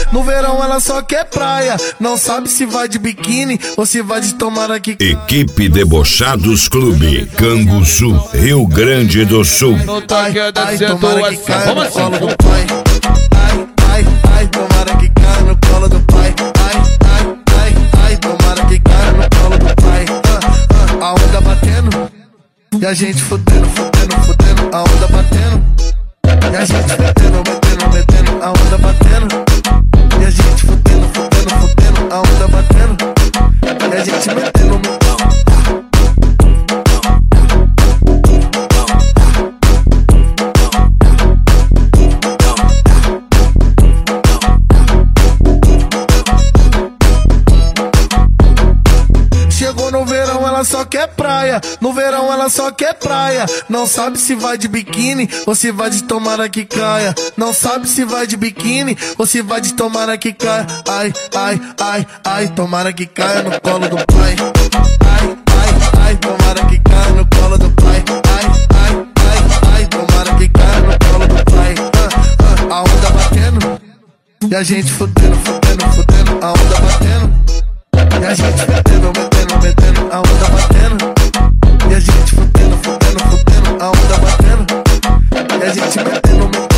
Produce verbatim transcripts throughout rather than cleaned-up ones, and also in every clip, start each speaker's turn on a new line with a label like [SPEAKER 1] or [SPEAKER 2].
[SPEAKER 1] No verão ela só quer praia, não sabe se vai de biquíni ou se vai de tomara que...
[SPEAKER 2] Equipe Debochados Clube, Canguçu, Rio Grande do Sul.
[SPEAKER 3] No toque da
[SPEAKER 1] tomara que caia
[SPEAKER 3] Como
[SPEAKER 1] no
[SPEAKER 3] assim?
[SPEAKER 1] colo do pai. Ai, ai, ai, tomara que caia no colo do pai. Ai, ai, ai, ai, tomara que caia no colo do pai. Ah, ah, a onda batendo e a gente fudendo, fudendo, fudendo. A onda batendo e a gente metendo, metendo, metendo. A onda batendo e a gente fudendo, fudendo, fudendo. A onda batendo e a gente metendo, metendo. Chegou no verão, ela só quer praia. No verão ela só quer praia. Não sabe se vai de biquíni ou se vai de tomara que caia. Não sabe se vai de biquíni ou se vai de tomara que caia. Ai, ai, ai, ai, tomara que caia no colo do pai. Ai, ai, ai, tomara que caia no colo do pai. Ai, ai, ai, ai, tomara que caia no colo do pai. Ah, ah, a onda batendo e a gente fudendo, fudendo, fudendo. A onda batendo e a gente metendo, metendo, metendo. A onda batendo e a gente fudendo, fudendo, fudendo. A onda batendo e a gente metendo, metendo.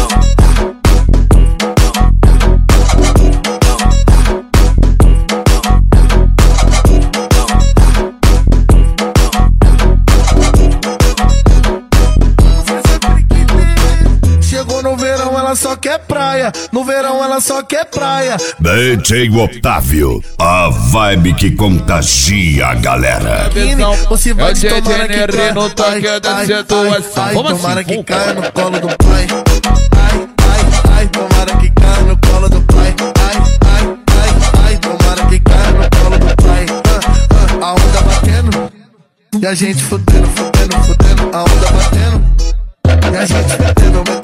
[SPEAKER 1] Chegou no verão, ela só quer praia. No verão ela só quer praia.
[SPEAKER 2] D J Otávio, a vibe que contagia a galera.
[SPEAKER 1] Você vai de tomara que caia
[SPEAKER 3] no toque da situação. Como
[SPEAKER 1] tomara
[SPEAKER 3] assim?
[SPEAKER 1] que caia no colo do pai. Ai, ai, ai, tomara que caia no colo do pai. Ai, ai, ai, ai, tomara que caia no colo do pai. Ah, ah, a onda batendo e a gente fudendo, fudendo, fudendo. A onda batendo e a gente metendo, metendo.